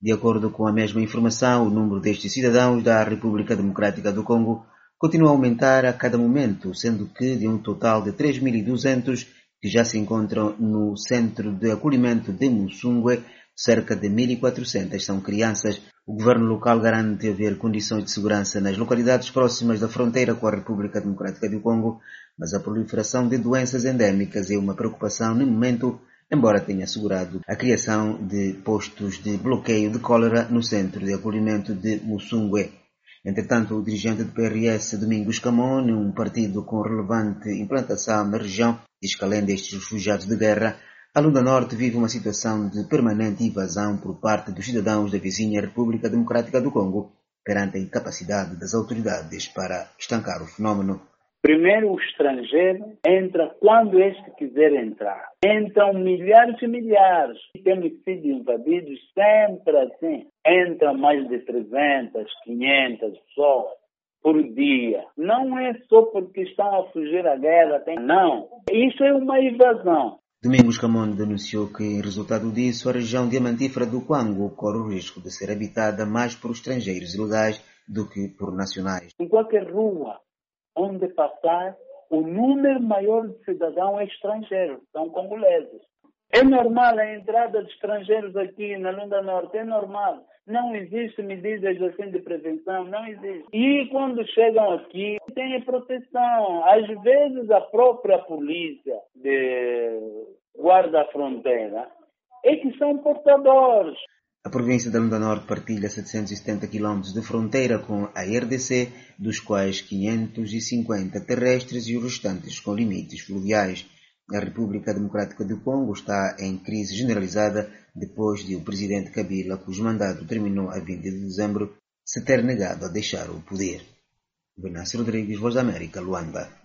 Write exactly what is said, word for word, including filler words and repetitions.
De acordo com a mesma informação, o número destes cidadãos da República Democrática do Congo continua a aumentar a cada momento, sendo que de um total de três mil e duzentos que já se encontram no centro de acolhimento de Musungwe, cerca de mil e quatrocentas são crianças. O governo local garante haver condições de segurança nas localidades próximas da fronteira com a República Democrática do Congo, mas a proliferação de doenças endémicas é uma preocupação no momento, embora tenha assegurado a criação de postos de bloqueio de cólera no centro de acolhimento de Musungwe. Entretanto, o dirigente do P R S, Domingos Camone, um partido com relevante implantação na região, diz que além destes refugiados de guerra, a Lunda Norte vive uma situação de permanente invasão por parte dos cidadãos da vizinha República Democrática do Congo, perante a incapacidade das autoridades para estancar o fenômeno. Primeiro, o estrangeiro entra quando este quiser entrar. Entram milhares e milhares. Temos sido invadidos sempre assim. Entram mais de trezentas, quinhentas pessoas por dia. Não é só porque estão a fugir à guerra. Tem... Não. Isso é uma invasão. Domingos Camone denunciou que, em resultado disso, a região diamantífera do Congo corre o risco de ser habitada mais por estrangeiros ilegais do que por nacionais. Em qualquer rua onde passar, o número maior de cidadãos é estrangeiro, são congoleses. É normal a entrada de estrangeiros aqui na Lunda Norte, é normal. Não existe medidas assim de prevenção, não existe. E quando chegam aqui, tem proteção. Às vezes a própria polícia de guarda-fronteira é que são portadores. A província da Lunda Norte partilha setecentos e setenta quilómetros de fronteira com a R D C, dos quais quinhentos e cinquenta terrestres e os restantes com limites fluviais. A República Democrática do Congo está em crise generalizada depois de o presidente Kabila, cujo mandato terminou a vinte de dezembro, se ter negado a deixar o poder. Venâncio Rodrigues, Voz da América, Luanda.